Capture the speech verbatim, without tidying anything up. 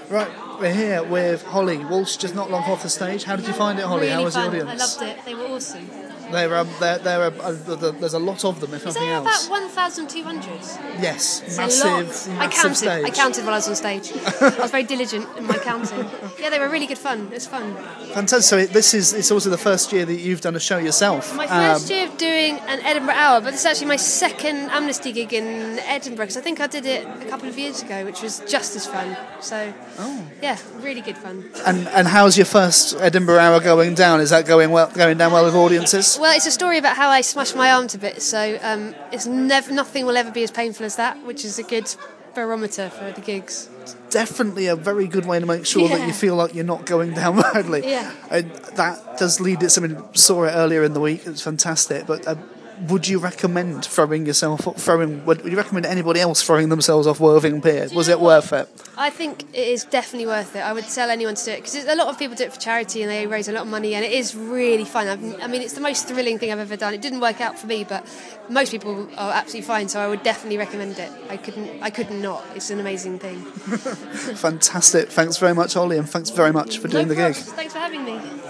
Right, we're here with Holly Walsh, just not long off the stage. How did you find it, Holly? Really How was fun. the audience? I loved it. They were awesome. There are, there, there are, uh, there's a lot of them, if Is nothing there else. about one thousand two hundred? Yes, It's massive, a lot. massive I counted. stage. I counted while I was on stage. I was very diligent in my counting. Yeah, they were really good fun. It was fun. Fantastic. So it, this is it's also the first year that you've done a show yourself. My Um, first year of doing an Edinburgh Hour, but it's actually my second Amnesty gig in Edinburgh, because I think I did it a couple of years ago, which was just as fun. So, oh. yeah, really good fun. And and how's your first Edinburgh Hour going down? Is that going well, going down well with audiences? Well, it's a story about how I smashed my arm to bits, so um, it's never nothing will ever be as painful as that, which is a good barometer for the gigs. Definitely a very good way to make sure Yeah. that you feel like you're not going down badly. Yeah. And that does lead it. Somebody saw it earlier in the week. It's fantastic. But uh, would you recommend throwing yourself throwing? Would, would you recommend anybody else throwing themselves off Worthing Pier? Was it worth it? I think it is definitely worth it. I would tell anyone to do it, because a lot of people do it for charity and they raise a lot of money, and it is really fun. I've, I mean, it's the most thrilling thing I've ever done. It didn't work out for me, but most people are absolutely fine, so I would definitely recommend it. I couldn't, I couldn't not. It's an amazing thing. Fantastic. Thanks very much, Ollie, and thanks very much for doing No the gig. problems. Thanks for having me.